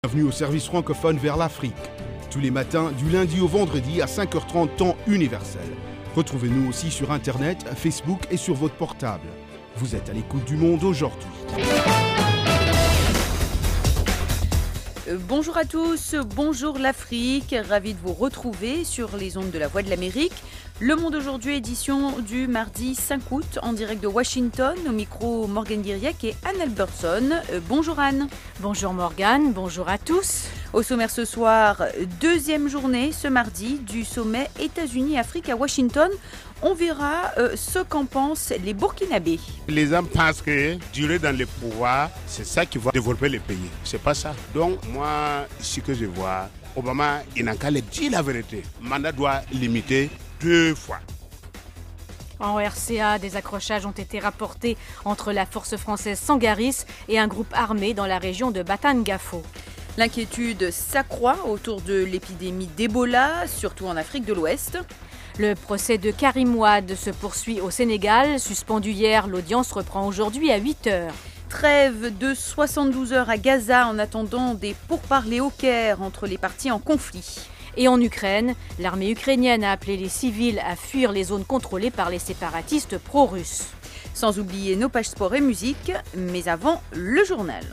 Bienvenue au service francophone vers l'Afrique. Tous les matins, du lundi au vendredi à 5h30 temps universel. Retrouvez-nous aussi sur Internet, Facebook et sur votre portable. Vous êtes à l'écoute du Monde aujourd'hui. Bonjour à tous, bonjour l'Afrique, ravi de vous retrouver sur les ondes de la Voix de l'Amérique. Le Monde aujourd'hui, édition du mardi 5 août, en direct de Washington, au micro Morgane Guiriec et Anne Albertson. Bonjour Anne. Bonjour Morgane, bonjour à tous. Au sommaire ce soir, deuxième journée ce mardi du sommet États-Unis-Afrique à Washington. On verra ce qu'en pensent les Burkinabés. Les hommes pensent que durer dans le pouvoir, c'est ça qui va développer le pays. C'est pas ça. Donc moi, ce que je vois, Obama, il n'a qu'à le dire la vérité. Le mandat doit limiter 2 fois. En RCA, des accrochages ont été rapportés entre la force française Sangaris et un groupe armé dans la région de Batangafo. L'inquiétude s'accroît autour de l'épidémie d'Ebola, surtout en Afrique de l'Ouest. Le procès de Karim Wade se poursuit au Sénégal. Suspendu hier, l'audience reprend aujourd'hui à 8h. Trêve de 72 heures à Gaza en attendant des pourparlers au Caire entre les parties en conflit. Et en Ukraine, l'armée ukrainienne a appelé les civils à fuir les zones contrôlées par les séparatistes pro-russes. Sans oublier nos pages sport et musique, mais avant, le journal.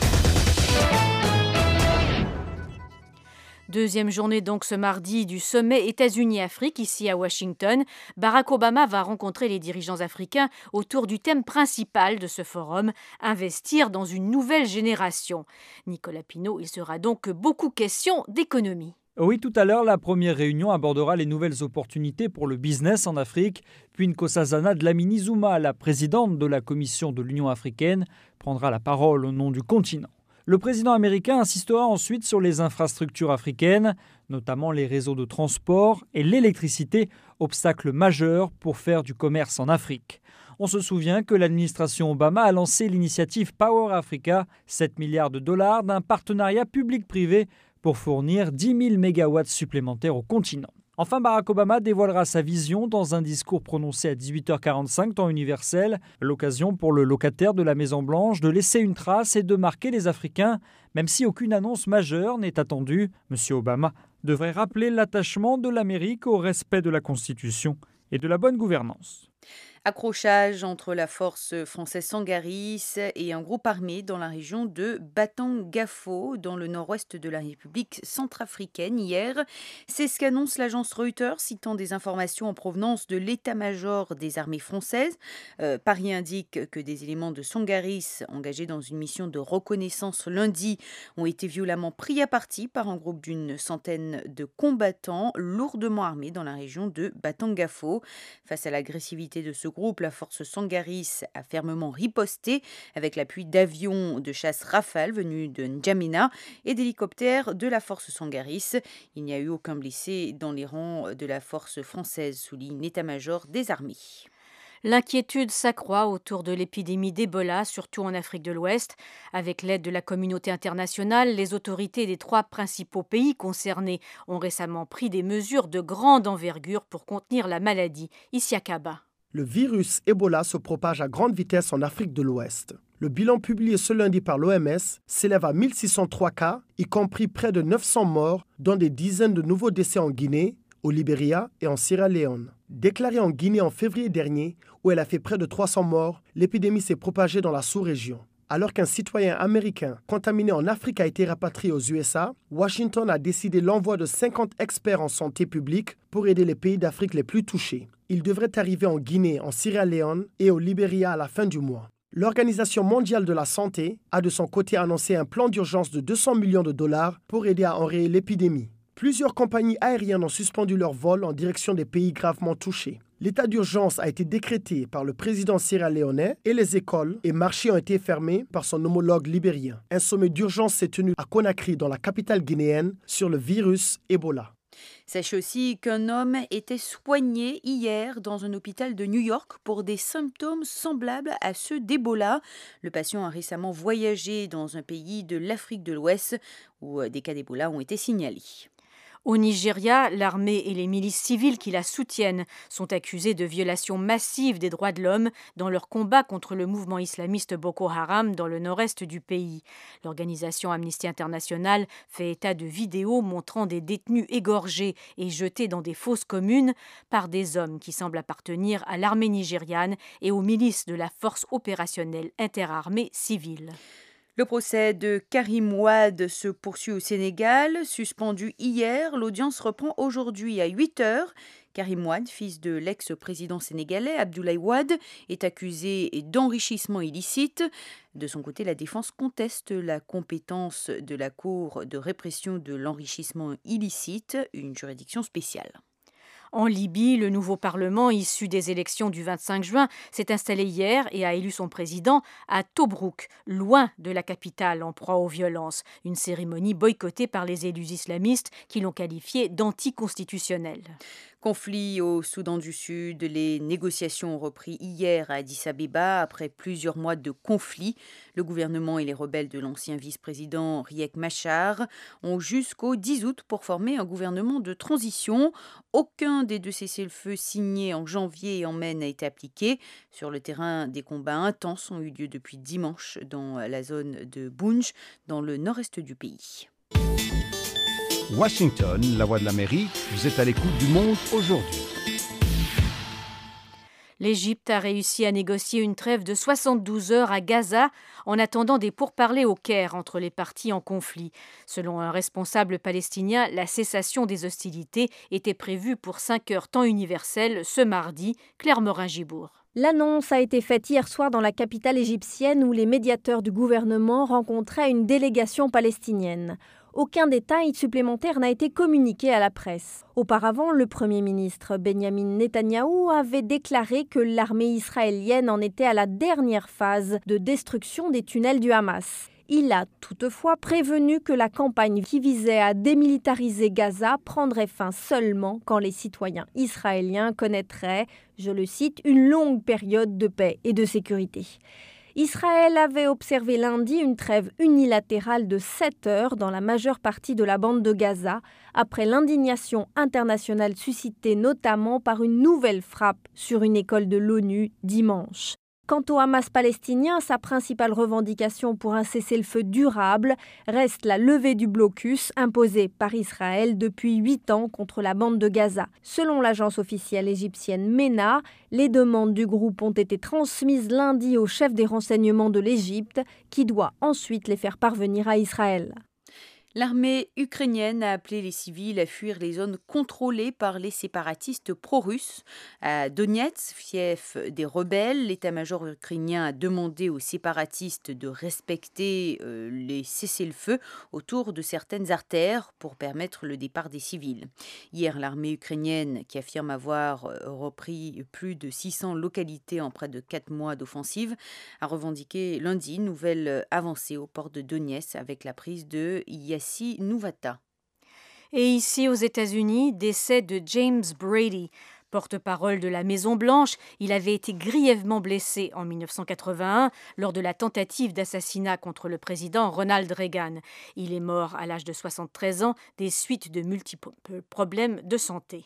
Deuxième journée donc ce mardi du sommet États-Unis-Afrique ici à Washington. Barack Obama va rencontrer les dirigeants africains autour du thème principal de ce forum, investir dans une nouvelle génération. Nicolas Pinault, il sera donc beaucoup question d'économie. Oui, tout à l'heure, la première réunion abordera les nouvelles opportunités pour le business en Afrique. Puis Nkosazana Dlamini Zuma, la présidente de la Commission de l'Union africaine, prendra la parole au nom du continent. Le président américain insistera ensuite sur les infrastructures africaines, notamment les réseaux de transport et l'électricité, obstacle majeur pour faire du commerce en Afrique. On se souvient que l'administration Obama a lancé l'initiative Power Africa, 7 milliards de dollars d'un partenariat public-privé pour fournir 10 000 mégawatts supplémentaires au continent. Enfin, Barack Obama dévoilera sa vision dans un discours prononcé à 18h45 temps universel, l'occasion pour le locataire de la Maison-Blanche de laisser une trace et de marquer les Africains, même si aucune annonce majeure n'est attendue. M. Obama devrait rappeler l'attachement de l'Amérique au respect de la Constitution et de la bonne gouvernance. Accrochage entre la force française Sangaris et un groupe armé dans la région de Batangafo, dans le nord-ouest de la République centrafricaine hier. C'est ce qu'annonce l'agence Reuters, citant des informations en provenance de l'état-major des armées françaises. Paris indique que des éléments de Sangaris engagés dans une mission de reconnaissance lundi ont été violemment pris à partie par un groupe d'une centaine de combattants lourdement armés dans la région de Batangafo. Face à l'agressivité de ce groupe, la force Sangaris a fermement riposté avec l'appui d'avions de chasse Rafale venus de N'Djamena et d'hélicoptères de la force Sangaris. Il n'y a eu aucun blessé dans les rangs de la force française, souligne l'état-major des armées. L'inquiétude s'accroît autour de l'épidémie d'Ebola, surtout en Afrique de l'Ouest. Avec l'aide de la communauté internationale, les autorités des 3 principaux pays concernés ont récemment pris des mesures de grande envergure pour contenir la maladie. Isiakaba. Le virus Ebola se propage à grande vitesse en Afrique de l'Ouest. Le bilan publié ce lundi par l'OMS s'élève à 1603 cas, y compris près de 900 morts, dont des dizaines de nouveaux décès en Guinée, au Libéria et en Sierra Leone. Déclarée en Guinée en février dernier, où elle a fait près de 300 morts, l'épidémie s'est propagée dans la sous-région. Alors qu'un citoyen américain contaminé en Afrique a été rapatrié aux USA, Washington a décidé l'envoi de 50 experts en santé publique pour aider les pays d'Afrique les plus touchés. Ils devraient arriver en Guinée, en Sierra Leone et au Libéria à la fin du mois. L'Organisation mondiale de la santé a de son côté annoncé un plan d'urgence de 200 millions de dollars pour aider à enrayer l'épidémie. Plusieurs compagnies aériennes ont suspendu leurs vols en direction des pays gravement touchés. L'état d'urgence a été décrété par le président sierra-léonais et les écoles et marchés ont été fermés par son homologue libérien. Un sommet d'urgence s'est tenu à Conakry, dans la capitale guinéenne, sur le virus Ebola. Sachez aussi qu'un homme était soigné hier dans un hôpital de New York pour des symptômes semblables à ceux d'Ebola. Le patient a récemment voyagé dans un pays de l'Afrique de l'Ouest où des cas d'Ebola ont été signalés. Au Nigeria, l'armée et les milices civiles qui la soutiennent sont accusées de violations massives des droits de l'homme dans leur combat contre le mouvement islamiste Boko Haram dans le nord-est du pays. L'organisation Amnesty International fait état de vidéos montrant des détenus égorgés et jetés dans des fosses communes par des hommes qui semblent appartenir à l'armée nigériane et aux milices de la force opérationnelle interarmée civile. Le procès de Karim Wade se poursuit au Sénégal. Suspendu hier, l'audience reprend aujourd'hui à 8h. Karim Wade, fils de l'ex-président sénégalais Abdoulaye Wade, est accusé d'enrichissement illicite. De son côté, la défense conteste la compétence de la Cour de répression de l'enrichissement illicite, une juridiction spéciale. En Libye, le nouveau Parlement, issu des élections du 25 juin, s'est installé hier et a élu son président à Tobrouk, loin de la capitale en proie aux violences. Une cérémonie boycottée par les élus islamistes qui l'ont qualifiée d'anticonstitutionnelle. Conflit au Soudan du Sud, les négociations ont repris hier à Addis Abeba après plusieurs mois de conflit. Le gouvernement et les rebelles de l'ancien vice-président Riek Machar ont jusqu'au 10 août pour former un gouvernement de transition. Aucun des deux cessez-le-feu signés en janvier et en mai n'a été appliqué. Sur le terrain, des combats intenses ont eu lieu depuis dimanche dans la zone de Bounj, dans le nord-est du pays. Washington, la voix de l'Amérique, vous êtes à l'écoute du monde aujourd'hui. L'Égypte a réussi à négocier une trêve de 72 heures à Gaza en attendant des pourparlers au Caire entre les parties en conflit. Selon un responsable palestinien, la cessation des hostilités était prévue pour 5 heures temps universel ce mardi. Claire Morin-Gibour. L'annonce a été faite hier soir dans la capitale égyptienne où les médiateurs du gouvernement rencontraient une délégation palestinienne. Aucun détail supplémentaire n'a été communiqué à la presse. Auparavant, le Premier ministre Benjamin Netanyahou avait déclaré que l'armée israélienne en était à la dernière phase de destruction des tunnels du Hamas. Il a toutefois prévenu que la campagne qui visait à démilitariser Gaza prendrait fin seulement quand les citoyens israéliens connaîtraient, je le cite, une longue période de paix et de sécurité. Israël avait observé lundi une trêve unilatérale de 7 heures dans la majeure partie de la bande de Gaza, après l'indignation internationale suscitée notamment par une nouvelle frappe sur une école de l'ONU dimanche. Quant au Hamas palestinien, sa principale revendication pour un cessez-le-feu durable reste la levée du blocus imposé par Israël depuis 8 ans contre la bande de Gaza. Selon l'agence officielle égyptienne MENA, les demandes du groupe ont été transmises lundi au chef des renseignements de l'Égypte, qui doit ensuite les faire parvenir à Israël. L'armée ukrainienne a appelé les civils à fuir les zones contrôlées par les séparatistes pro-russes. À Donetsk, fief des rebelles, l'état-major ukrainien a demandé aux séparatistes de respecter les cessez-le-feu autour de certaines artères pour permettre le départ des civils. Hier, l'armée ukrainienne, qui affirme avoir repris plus de 600 localités en près de 4 mois d'offensive, a revendiqué lundi une nouvelle avancée au port de Donetsk avec la prise de Yassi Nouvata. Et ici aux États-Unis, décès de James Brady. Porte-parole de la Maison-Blanche, il avait été grièvement blessé en 1981 lors de la tentative d'assassinat contre le président Ronald Reagan. Il est mort à l'âge de 73 ans des suites de multiples problèmes de santé.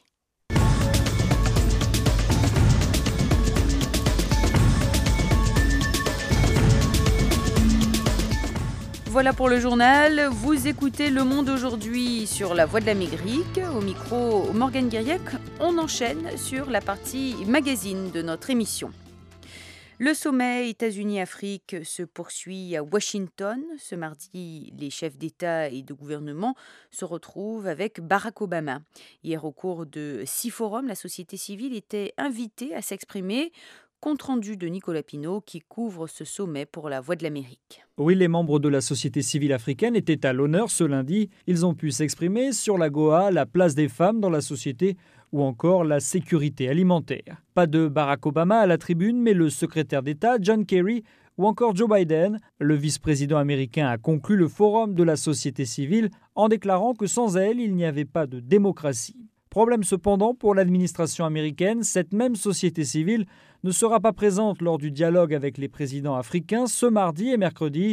Voilà pour le journal. Vous écoutez Le Monde aujourd'hui sur la Voix de l'Amérique. Au micro, Morgane Guiriec. On enchaîne sur la partie magazine de notre émission. Le sommet États-Unis-Afrique se poursuit à Washington. Ce mardi, les chefs d'État et de gouvernement se retrouvent avec Barack Obama. Hier, au cours de 6 forums, la société civile était invitée à s'exprimer. Compte rendu de Nicolas Pinault qui couvre ce sommet pour la Voix de l'Amérique. Oui, les membres de la société civile africaine étaient à l'honneur ce lundi. Ils ont pu s'exprimer sur l'AGOA, la place des femmes dans la société ou encore la sécurité alimentaire. Pas de Barack Obama à la tribune, mais le secrétaire d'État John Kerry ou encore Joe Biden. Le vice-président américain a conclu le forum de la société civile en déclarant que sans elle, il n'y avait pas de démocratie. Problème cependant pour l'administration américaine, cette même société civile ne sera pas présente lors du dialogue avec les présidents africains ce mardi et mercredi.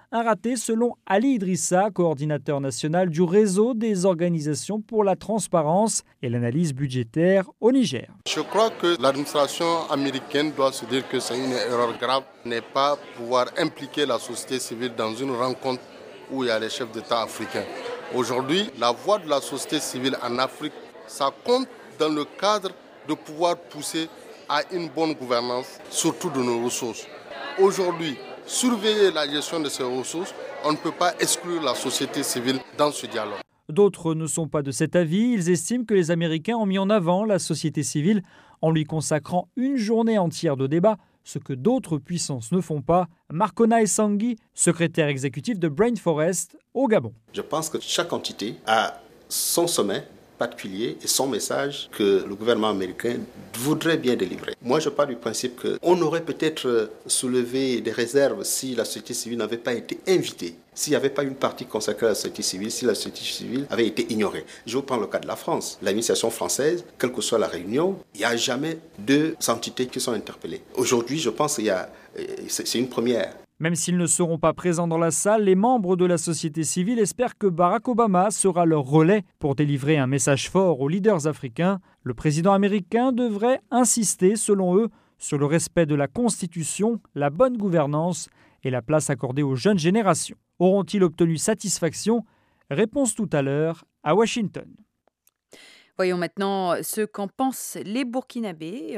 Un raté selon Ali Idrissa, coordinateur national du réseau des organisations pour la transparence et l'analyse budgétaire au Niger. Je crois que l'administration américaine doit se dire que c'est une erreur grave, n'est pas pouvoir impliquer la société civile dans une rencontre où il y a les chefs d'État africains. Aujourd'hui, la voix de la société civile en Afrique, ça compte dans le cadre de pouvoir pousser à une bonne gouvernance, surtout de nos ressources. Aujourd'hui, surveiller la gestion de ces ressources, on ne peut pas exclure la société civile dans ce dialogue. D'autres ne sont pas de cet avis. Ils estiment que les Américains ont mis en avant la société civile en lui consacrant une journée entière de débat, ce que d'autres puissances ne font pas. Marcona Essangui, secrétaire exécutif de Brain Forest au Gabon. Je pense que chaque entité a son sommet particulier et son message que le gouvernement américain voudrait bien délivrer. Moi, je pars du principe qu'on aurait peut-être soulevé des réserves si la société civile n'avait pas été invitée, s'il n'y avait pas une partie consacrée à la société civile, si la société civile avait été ignorée. Je vous prends le cas de la France. L'administration française, quelle que soit la réunion, il n'y a jamais deux entités qui sont interpellées. Aujourd'hui, je pense que c'est une première. Même s'ils ne seront pas présents dans la salle, les membres de la société civile espèrent que Barack Obama sera leur relais pour délivrer un message fort aux leaders africains. Le président américain devrait insister, selon eux, sur le respect de la Constitution, la bonne gouvernance et la place accordée aux jeunes générations. Auront-ils obtenu satisfaction ? Réponse tout à l'heure à Washington. Voyons maintenant ce qu'en pensent les Burkinabés,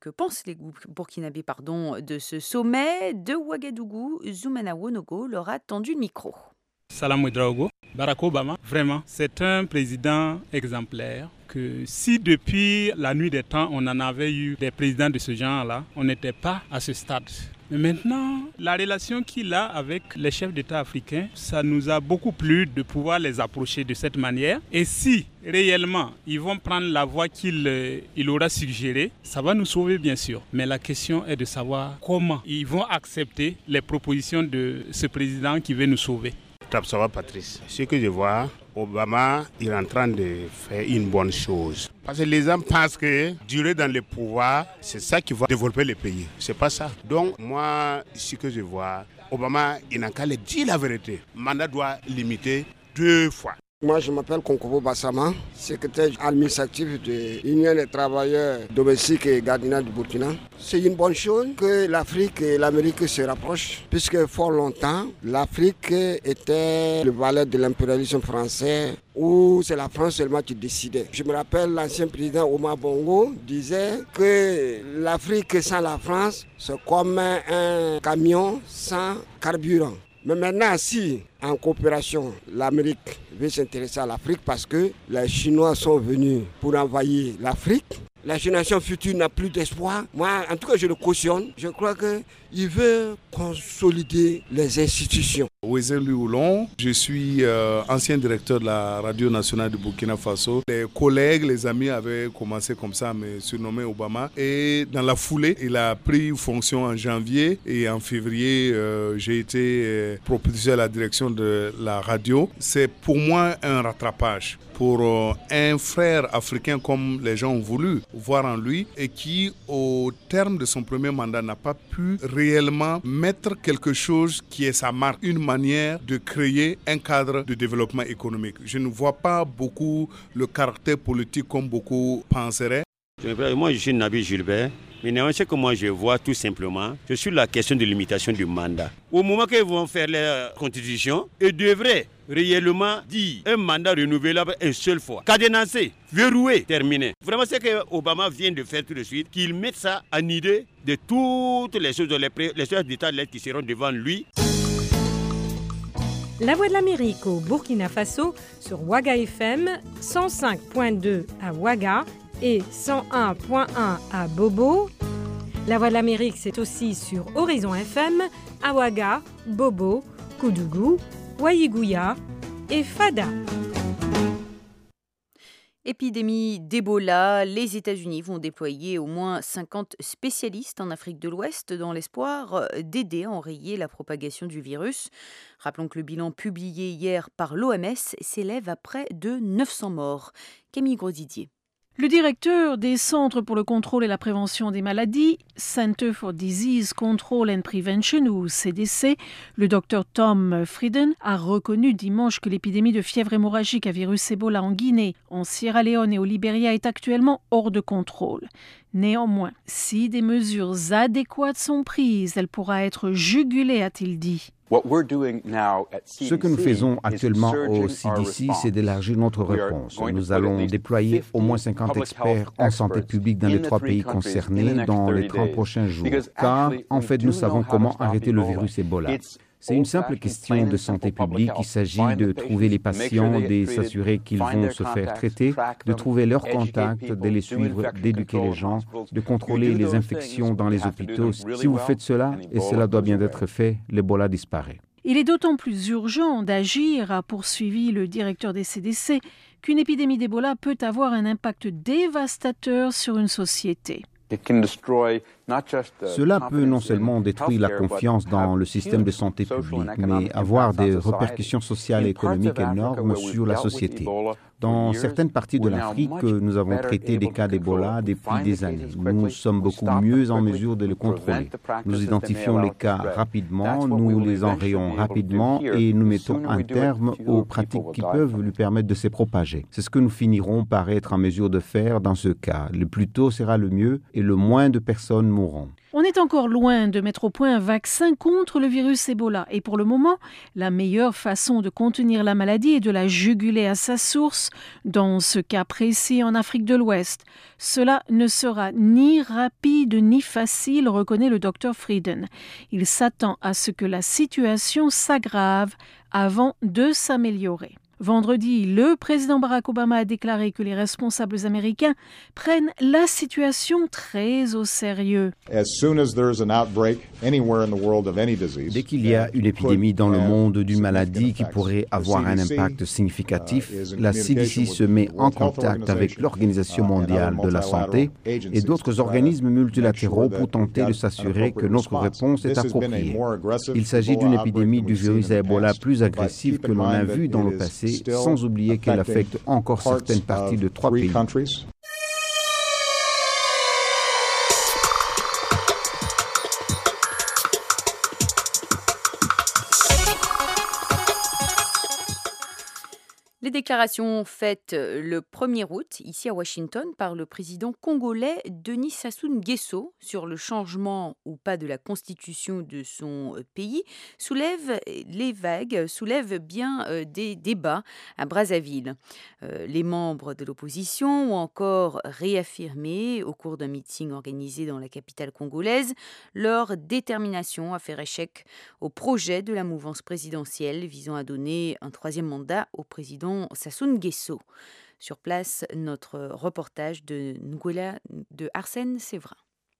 de ce sommet de Ouagadougou. Zoumana Wonogo leur a tendu le micro. Salam Ouedraogo, Barack Obama, vraiment, c'est un président exemplaire que si depuis la nuit des temps, on en avait eu des présidents de ce genre-là, on n'était pas à ce stade. Mais maintenant, la relation qu'il a avec les chefs d'État africains, ça nous a beaucoup plu de pouvoir les approcher de cette manière. Et si réellement ils vont prendre la voie qu'il aura suggérée, ça va nous sauver bien sûr. Mais la question est de savoir comment ils vont accepter les propositions de ce président qui veut nous sauver. Ça va Patrice. Ce que je vois, Obama il est en train de faire une bonne chose. Parce que les gens pensent que durer dans le pouvoir, c'est ça qui va développer le pays. C'est pas ça. Donc moi, ce que je vois, Obama il n'a qu'à le dire la vérité. Le mandat doit limiter 2 fois. Moi, je m'appelle Konkobo Bassama, secrétaire administratif de l'Union des travailleurs domestiques et gardiennage du Burkina. C'est une bonne chose que l'Afrique et l'Amérique se rapprochent, puisque fort longtemps, l'Afrique était le valet de l'impérialisme français, où c'est la France seulement qui décidait. Je me rappelle, l'ancien président Omar Bongo disait que l'Afrique sans la France, c'est comme un camion sans carburant. Mais maintenant, si en coopération, l'Amérique veut s'intéresser à l'Afrique parce que les Chinois sont venus pour envahir l'Afrique, la génération future n'a plus d'espoir. Moi, en tout cas, je le cautionne. Je crois qu'il veut consolider les institutions. Wezel Luoulon, je suis ancien directeur de la radio nationale du Burkina Faso. Les collègues, les amis avaient commencé comme ça à me surnommer Obama. Et dans la foulée, il a pris fonction en janvier. Et en février, j'ai été propulsé à la direction de la radio. C'est pour moi un rattrapage pour un frère africain comme les gens ont voulu voir en lui et qui, au terme de son premier mandat, n'a pas pu réellement mettre quelque chose qui est sa marque, une manière de créer un cadre de développement économique. Je ne vois pas beaucoup le caractère politique comme beaucoup penseraient. Moi, je suis Nabi Gilbert. Mais néanmoins, ce que moi je vois tout simplement, c'est sur la question de limitation du mandat. Au moment qu'ils vont faire la constitution, ils devraient réellement dire un mandat renouvelable une seule fois. Cadenancé, verroué, terminé. Vraiment, c'est ce que Obama vient de faire tout de suite, qu'il mette ça en idée de toutes les choses, les chefs d'État qui seront devant lui. La Voix de l'Amérique au Burkina Faso sur Ouaga FM, 105.2 à Ouaga et 101.1 à Bobo. La Voix de l'Amérique, c'est aussi sur Horizon FM, à Ouaga, Bobo, Koudougou, Waïgouya et Fada. Épidémie d'Ebola, les États-Unis vont déployer au moins 50 spécialistes en Afrique de l'Ouest dans l'espoir d'aider à enrayer la propagation du virus. Rappelons que le bilan publié hier par l'OMS s'élève à près de 900 morts. Camille Grosdidier. Le directeur des Centres pour le contrôle et la prévention des maladies, Center for Disease Control and Prevention ou CDC, le Dr Tom Frieden, a reconnu dimanche que l'épidémie de fièvre hémorragique à virus Ebola en Guinée, en Sierra Leone et au Libéria est actuellement hors de contrôle. Néanmoins, si des mesures adéquates sont prises, elle pourra être jugulée, a-t-il dit. Ce que nous faisons actuellement au CDC, c'est d'élargir notre réponse. Nous allons déployer au moins 50 experts en santé publique dans les 3 pays concernés dans les 30 prochains jours. Car, en fait, nous savons comment arrêter le virus Ebola. C'est une simple question de santé publique. Il s'agit de trouver les patients, de s'assurer qu'ils vont se faire traiter, de trouver leurs contacts, de les suivre, d'éduquer les gens, de contrôler les infections dans les hôpitaux. Si vous faites cela, et cela doit bien être fait, l'Ebola disparaît. Il est d'autant plus urgent d'agir, a poursuivi le directeur des CDC, qu'une épidémie d'Ebola peut avoir un impact dévastateur sur une société. Cela peut non seulement détruire la confiance dans le système de santé publique, mais avoir des répercussions sociales et économiques énormes sur la société. Dans certaines parties de l'Afrique, nous avons traité des cas d'Ebola depuis des années. Nous sommes beaucoup mieux en mesure de les contrôler. Nous identifions les cas rapidement, nous les enrayons rapidement et nous mettons un terme aux pratiques qui peuvent lui permettre de se propager. C'est ce que nous finirons par être en mesure de faire dans ce cas. Le plus tôt sera le mieux et le moins de personnes mourront. On est encore loin de mettre au point un vaccin contre le virus Ebola. Et pour le moment, la meilleure façon de contenir la maladie est de la juguler à sa source, dans ce cas précis en Afrique de l'Ouest. Cela ne sera ni rapide ni facile, reconnaît le Dr Frieden. Il s'attend à ce que la situation s'aggrave avant de s'améliorer. Vendredi, le président Barack Obama a déclaré que les responsables américains prennent la situation très au sérieux. Dès qu'il y a une épidémie dans le monde d'une maladie qui pourrait avoir un impact significatif, la CDC se met en contact avec l'Organisation mondiale de la santé et d'autres organismes multilatéraux pour tenter de s'assurer que notre réponse est appropriée. Il s'agit d'une épidémie du virus à Ebola plus agressive que l'on a vu dans le passé, sans oublier qu'elle affecte encore certaines parties de 3 pays. Les déclarations faites le 1er août, ici à Washington, par le président congolais Denis Sassou Nguesso sur le changement ou pas de la constitution de son pays soulèvent bien des débats à Brazzaville. Les membres de l'opposition ont encore réaffirmé au cours d'un meeting organisé dans la capitale congolaise leur détermination à faire échec au projet de la mouvance présidentielle visant à donner un 3e mandat au président Sassou Nguesso. Sur place, notre reportage de Nguela de Arsène Séverin.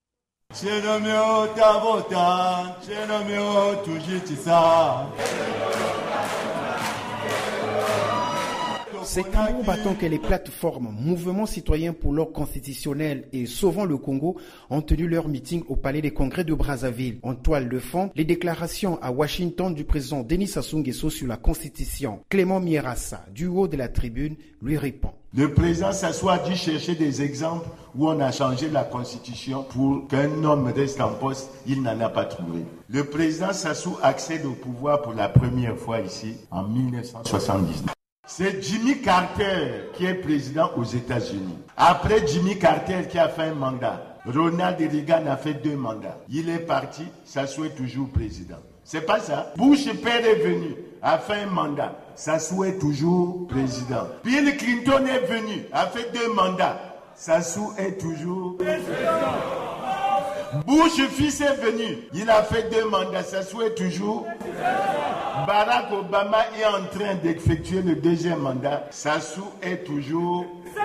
C'est tambour battant que les plateformes Mouvement citoyen pour l'ordre constitutionnel et Sauvons le Congo ont tenu leur meeting au Palais des Congrès de Brazzaville. En toile de fond, les déclarations à Washington du président Denis Sassou Nguesso sur la Constitution. Clément Mierassa, du haut de la tribune, lui répond. Le président Sassou a dû chercher des exemples où on a changé la Constitution pour qu'un homme reste en poste. Il n'en a pas trouvé. Le président Sassou accède au pouvoir pour la première fois ici en 1979. C'est Jimmy Carter qui est président aux États-Unis. Après Jimmy Carter qui a fait un mandat, Ronald Reagan a fait 2 mandats. Il est parti, Sassou est toujours président. C'est pas ça. Bush père est venu, a fait un mandat. Sassou est toujours président. Bill Clinton est venu, a fait 2 mandats. Sassou est toujours président. Bush fils est venu, il a fait 2 mandats. Sassou est toujours président. Barack Obama est en train d'effectuer le 2e mandat. Sassou est toujours.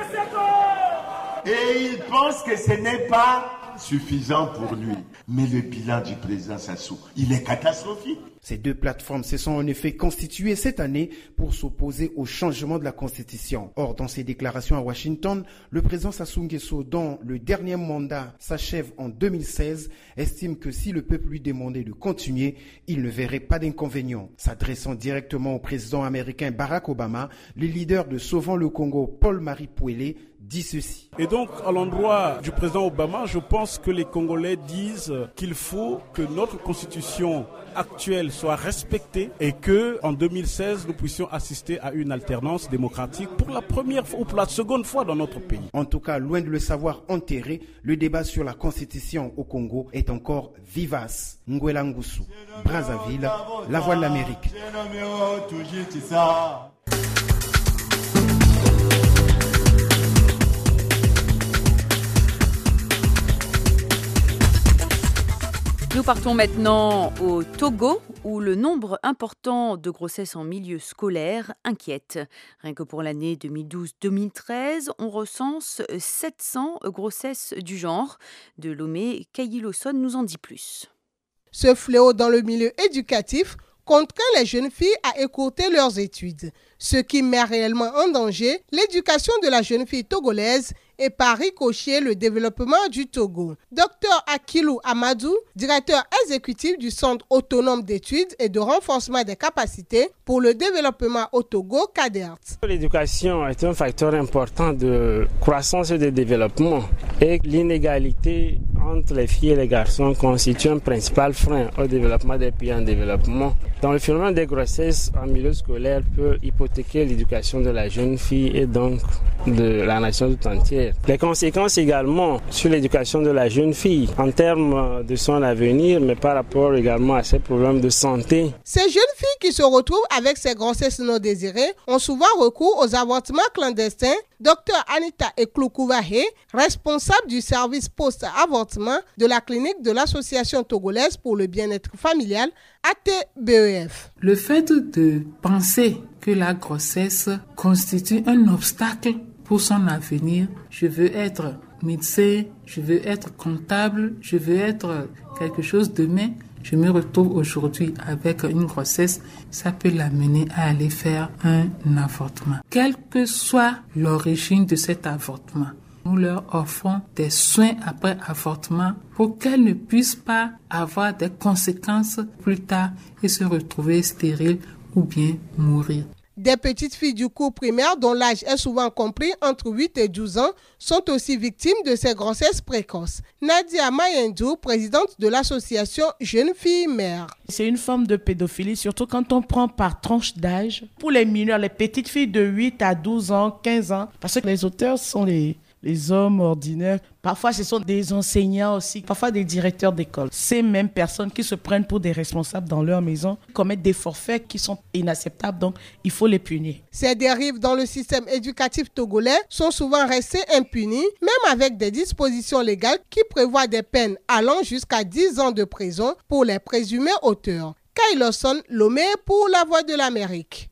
Et il pense que ce n'est pas suffisant pour lui. Mais le bilan du président Sassou, il est catastrophique. Ces 2 plateformes se sont en effet constituées cette année pour s'opposer au changement de la Constitution. Or, dans ses déclarations à Washington, le président Sassou Nguesso, dont le dernier mandat s'achève en 2016, estime que si le peuple lui demandait de continuer, il ne verrait pas d'inconvénient. S'adressant directement au président américain Barack Obama, le leader de Sauvons le Congo, Paul-Marie Pouelé, dit ceci. Et donc, à l'endroit du président Obama, je pense que les Congolais disent qu'il faut que notre constitution actuelle soit respectée et que en 2016, nous puissions assister à une alternance démocratique pour la première fois ou pour la seconde fois dans notre pays. En tout cas, loin de le savoir enterré, le débat sur la constitution au Congo est encore vivace. Ngwela Ngusu, Brazzaville, La Voix de l'Amérique. Nous partons maintenant au Togo, où le nombre important de grossesses en milieu scolaire inquiète. Rien que pour l'année 2012-2013, on recense 700 grossesses du genre. De Lomé, Kayi-Lawson nous en dit plus. Ce fléau dans le milieu éducatif contraint les jeunes filles à écourter leurs études, ce qui met réellement en danger l'éducation de la jeune fille togolaise et par ricochet le développement du Togo. Dr Akilou Amadou, directeur exécutif du Centre autonome d'études et de renforcement des capacités pour le développement au Togo, CADERT. L'éducation est un facteur important de croissance et de développement et l'inégalité entre les filles et les garçons constitue un principal frein au développement des pays en développement. Donc, le phénomène des grossesses en milieu scolaire peut hypothéquer l'éducation de la jeune fille et donc de la nation tout entière. Les conséquences également sur l'éducation de la jeune fille en termes de son avenir, mais par rapport également à ses problèmes de santé. Ces jeunes filles qui se retrouvent avec ces grossesses non désirées ont souvent recours aux avortements clandestins. Dr Anita Ekloukouvahe, responsable du service post-avortement de la clinique de l'Association togolaise pour le bien-être familial, ATBEF. Le fait de penser que la grossesse constitue un obstacle pour son avenir, je veux être médecin, je veux être comptable, je veux être quelque chose demain, je me retrouve aujourd'hui avec une grossesse, ça peut l'amener à aller faire un avortement. Quelle que soit l'origine de cet avortement, nous leur offrons des soins après avortement pour qu'elles ne puissent pas avoir des conséquences plus tard et se retrouver stériles ou bien mourir. Des petites filles du cours primaire dont l'âge est souvent compris entre 8 et 12 ans sont aussi victimes de ces grossesses précoces. Nadia Mayendou, présidente de l'association Jeunes Filles Mères. C'est une forme de pédophilie, surtout quand on prend par tranche d'âge. Pour les mineurs, les petites filles de 8 à 12 ans, 15 ans, parce que les auteurs sont les hommes ordinaires. Parfois, ce sont des enseignants aussi, parfois des directeurs d'école. Ces mêmes personnes qui se prennent pour des responsables dans leur maison commettent des forfaits qui sont inacceptables, donc il faut les punir. Ces dérives dans le système éducatif togolais sont souvent restées impunies, même avec des dispositions légales qui prévoient des peines allant jusqu'à 10 ans de prison pour les présumés auteurs. Kayi-Lawson, Lomé pour La Voix de l'Amérique.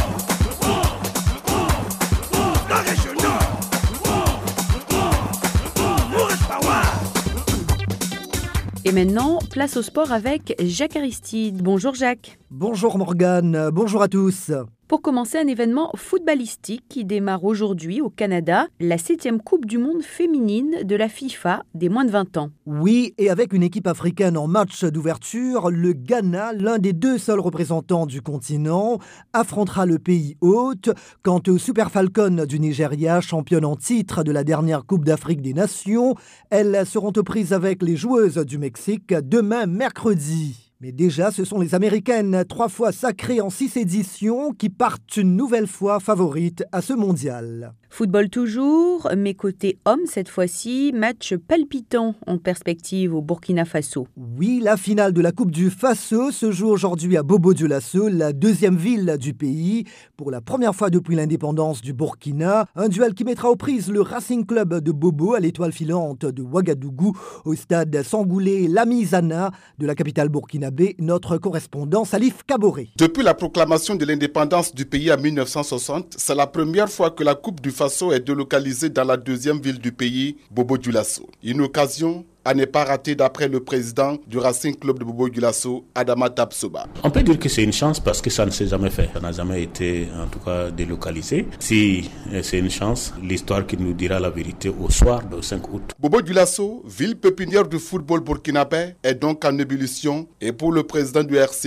Et maintenant, place au sport avec Jacques Aristide. Bonjour Jacques. Bonjour Morgane, bonjour à tous. Pour commencer, un événement footballistique qui démarre aujourd'hui au Canada, la 7e Coupe du Monde féminine de la FIFA des moins de 20 ans. Oui, et avec une équipe africaine en match d'ouverture, le Ghana, l'un des 2 seuls représentants du continent, affrontera le pays hôte. Quant aux Super Falcons du Nigeria, championne en titre de la dernière Coupe d'Afrique des Nations, elles seront aux prises avec les joueuses du Mexique demain mercredi. Mais déjà, ce sont les Américaines, 3 fois sacrées en 6 éditions, qui partent une nouvelle fois favorites à ce mondial. Football toujours, mais côté hommes cette fois-ci, match palpitant en perspective au Burkina Faso. Oui, la finale de la Coupe du Faso se joue aujourd'hui à Bobo-Dioulasso, la 2e ville du pays. Pour la première fois depuis l'indépendance du Burkina, un duel qui mettra aux prises le Racing Club de Bobo à l'étoile filante de Ouagadougou au stade Sangoulé Lamizana de la capitale burkinabé. Notre correspondant Salif Kaboré. Depuis la proclamation de l'indépendance du pays en 1960, c'est la première fois que la Coupe du Faso est délocalisée dans la 2e ville du pays, Bobo-Dioulasso. Une occasion à ne pas rater d'après le président du Racing Club de Bobo-Dioulasso, Adama Tabsoba. On peut dire que c'est une chance parce que ça ne s'est jamais fait. Ça n'a jamais été, en tout cas, délocalisé. Si c'est une chance, l'histoire qui nous dira la vérité au soir du 5 août. Bobo-Dioulasso, ville pépinière du football burkinabé, est donc en ébullition. Et pour le président du RCB,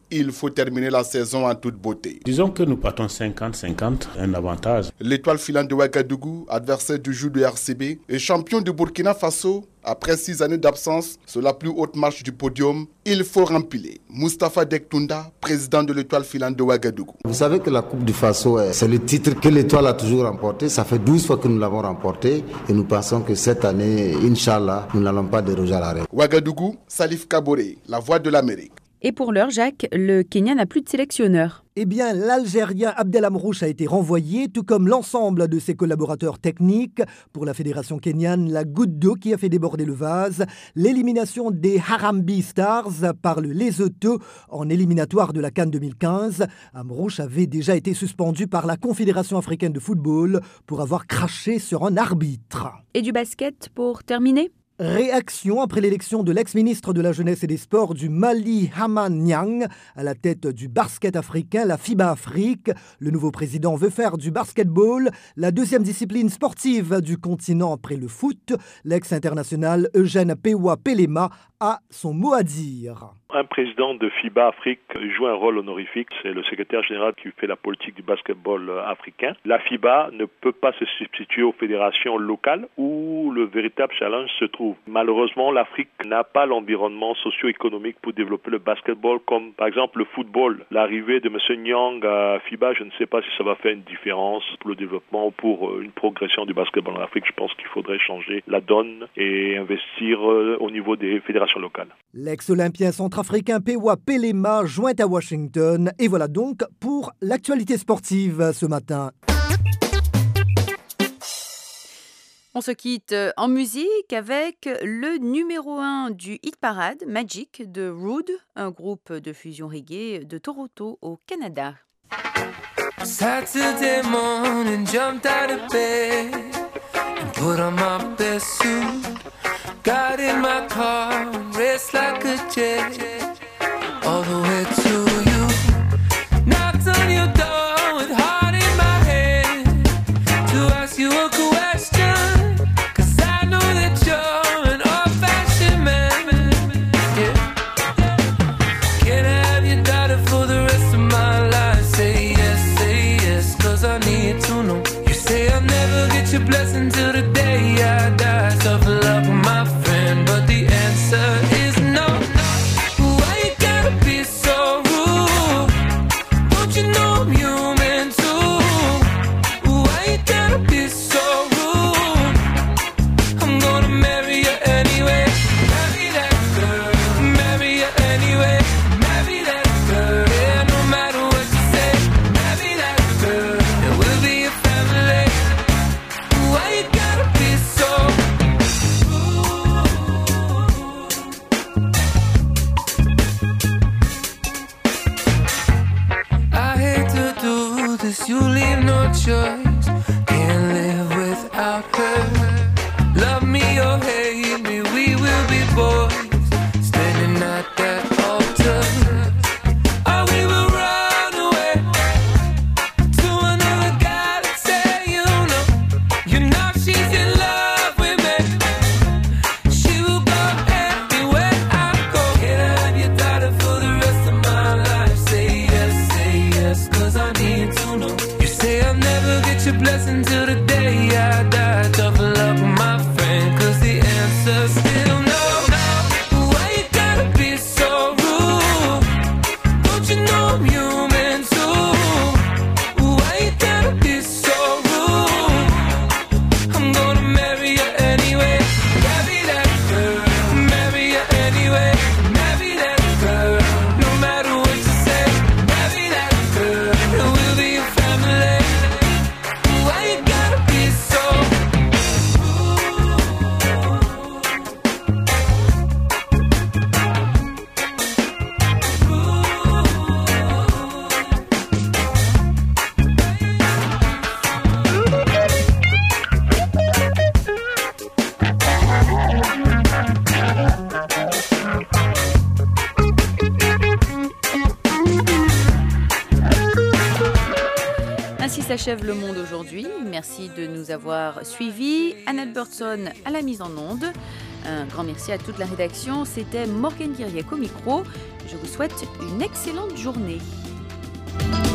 Il faut terminer la saison en toute beauté. Disons que nous partons 50-50, un avantage. L'étoile filante de Ouagadougou, adversaire du jour de RCB, est champion du Burkina Faso. Après 6 années d'absence sur la plus haute marche du podium, il faut rempiler. Moustapha Dektunda, président de l'étoile filante de Ouagadougou. Vous savez que la Coupe du Faso, c'est le titre que l'étoile a toujours remporté. Ça fait 12 fois que nous l'avons remporté et nous pensons que cette année, Inch'Allah, nous n'allons pas déroger à la règle. Ouagadougou, Salif Kaboré, la voix de l'Amérique. Et pour l'heure, Jacques, le Kenya n'a plus de sélectionneur. Eh bien, l'Algérien Abdel Amrouche a été renvoyé, tout comme l'ensemble de ses collaborateurs techniques. Pour la fédération kenyane, la goutte d'eau qui a fait déborder le vase, l'élimination des Harambee Stars par le Lesotho en éliminatoire de la CAN 2015. Amrouche avait déjà été suspendu par la Confédération africaine de football pour avoir craché sur un arbitre. Et du basket pour terminer ? Réaction après l'élection de l'ex-ministre de la Jeunesse et des Sports du Mali, Haman Niang, à la tête du basket africain, la FIBA Afrique. Le nouveau président veut faire du basketball la deuxième discipline sportive du continent après le foot. L'ex-international Eugène Pewa Pelema a son mot à dire. Un président de FIBA Afrique joue un rôle honorifique. C'est le secrétaire général qui fait la politique du basketball africain. La FIBA ne peut pas se substituer aux fédérations locales où le véritable challenge se trouve. Malheureusement, l'Afrique n'a pas l'environnement socio-économique pour développer le basketball comme par exemple le football. L'arrivée de M. Nyang à FIBA, je ne sais pas si ça va faire une différence pour le développement ou pour une progression du basketball en Afrique. Je pense qu'il faudrait changer la donne et investir au niveau des fédérations locales. L'ex-olympien centrafricain Pewa Pelema joint à Washington. Et voilà donc pour l'actualité sportive ce matin. On se quitte en musique avec le numéro 1 du hit parade, Magic de Rude, un groupe de fusion reggae de Toronto au Canada. Saturday morning, jumped out of bed and put on my best suit. Got in my car and raced like a jet all the way to you. Knocked on your door with heart in my hand to ask you a question. Blessing till the day I die. Tough luck, my friend, but the answer is no. Why you gotta be so rude? Don't you know I'm human too? Why you gotta be so rude? I'm gonna marry you anyway. Marry that girl, marry you anyway. Marry that girl, yeah, no matter what you say. Marry that girl, and we'll be a family. Why you gotta be so I hate to do this, you leave no choice. Can't live without her. Love me or hate me, we will be boys. Standing at that altar. Or we will run away to another galaxy, you know. You know she's in love with me. She will go everywhere I go. Can I have your daughter for the rest of my life? Say yes, cause I need to know. You say I'll never get your blessing till the day I die. Tough luck, my friend, cause the answer's still no. Why you gotta be so rude? Don't you know I'm human too? Why you gotta be so rude? I'm gonna marry you anyway. Marry that girl, marry you anyway. Marry that girl, no matter what you say. Marry that girl, and we'll be a family. Why you gotta be so Ainsi s'achève Le Monde aujourd'hui. Merci de nous avoir suivis. Annette Burton à la mise en onde. Un grand merci à toute la rédaction. C'était Morgane Guiriec au micro. Je vous souhaite une excellente journée.